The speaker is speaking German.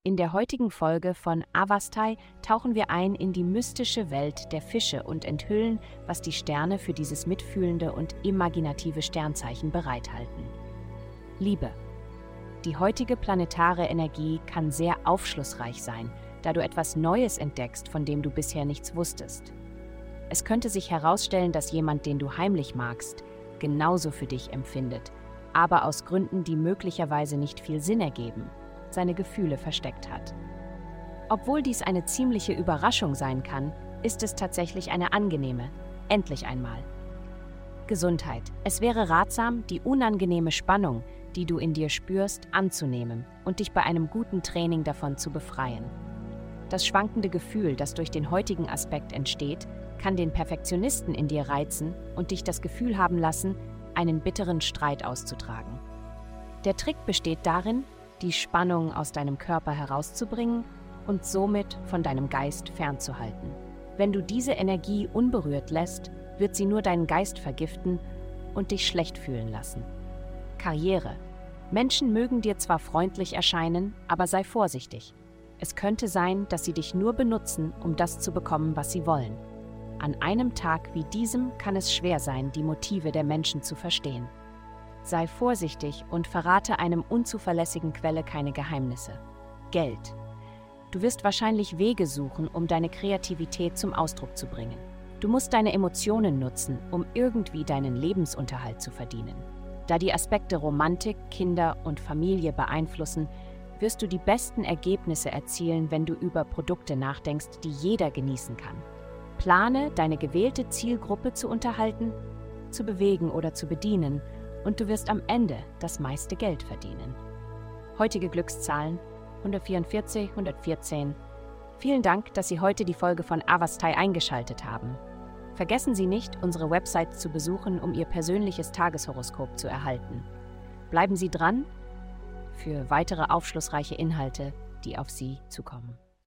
In der heutigen Folge von Avastai tauchen wir ein in die mystische Welt der Fische und enthüllen, was die Sterne für dieses mitfühlende und imaginative Sternzeichen bereithalten. Liebe. Die heutige planetare Energie kann sehr aufschlussreich sein, da du etwas Neues entdeckst, von dem du bisher nichts wusstest. Es könnte sich herausstellen, dass jemand, den du heimlich magst, genauso für dich empfindet, aber aus Gründen, die möglicherweise nicht viel Sinn ergeben, seine Gefühle versteckt hat. Obwohl dies eine ziemliche Überraschung sein kann, ist es tatsächlich eine angenehme, endlich einmal. Gesundheit. Es wäre ratsam, die unangenehme Spannung, die du in dir spürst, anzunehmen und dich bei einem guten Training davon zu befreien. Das schwankende Gefühl, das durch den heutigen Aspekt entsteht, kann den Perfektionisten in dir reizen und dich das Gefühl haben lassen, einen bitteren Streit auszutragen. Der Trick besteht darin, die Spannung aus deinem Körper herauszubringen und somit von deinem Geist fernzuhalten. Wenn du diese Energie unberührt lässt, wird sie nur deinen Geist vergiften und dich schlecht fühlen lassen. Karriere. Menschen mögen dir zwar freundlich erscheinen, aber sei vorsichtig. Es könnte sein, dass sie dich nur benutzen, um das zu bekommen, was sie wollen. An einem Tag wie diesem kann es schwer sein, die Motive der Menschen zu verstehen. Sei vorsichtig und verrate einem unzuverlässigen Quelle keine Geheimnisse. Geld. Du wirst wahrscheinlich Wege suchen, um deine Kreativität zum Ausdruck zu bringen. Du musst deine Emotionen nutzen, um irgendwie deinen Lebensunterhalt zu verdienen. Da die Aspekte Romantik, Kinder und Familie beeinflussen, wirst du die besten Ergebnisse erzielen, wenn du über Produkte nachdenkst, die jeder genießen kann. Plane, deine gewählte Zielgruppe zu unterhalten, zu bewegen oder zu bedienen, und du wirst am Ende das meiste Geld verdienen. Heutige Glückszahlen 144, 114. Vielen Dank, dass Sie heute die Folge von Avastai eingeschaltet haben. Vergessen Sie nicht, unsere Website zu besuchen, um Ihr persönliches Tageshoroskop zu erhalten. Bleiben Sie dran für weitere aufschlussreiche Inhalte, die auf Sie zukommen.